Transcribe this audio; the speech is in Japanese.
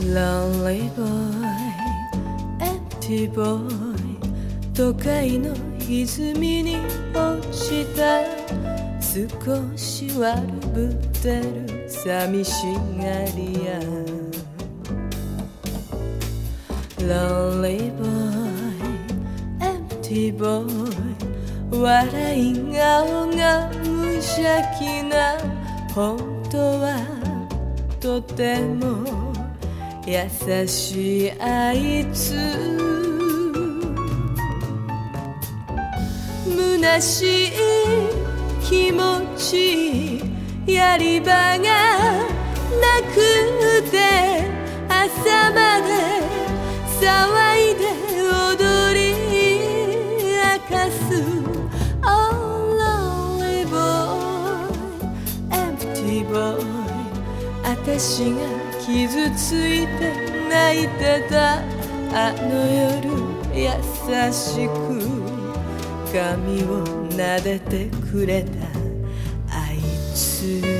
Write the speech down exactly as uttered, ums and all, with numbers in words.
Lonely boy, empty boy 都会の泉に落ちた少し悪ぶってる寂しがり屋 Lonely boy, empty boy 笑い顔が無邪気な本当はとても優しいあいつ虚しい気持ちやり場がなくて朝まで騒いで踊り明かす Oh lonely boy, empty boy 私が傷ついて泣いてたあの夜優しく髪を撫でてくれたあいつ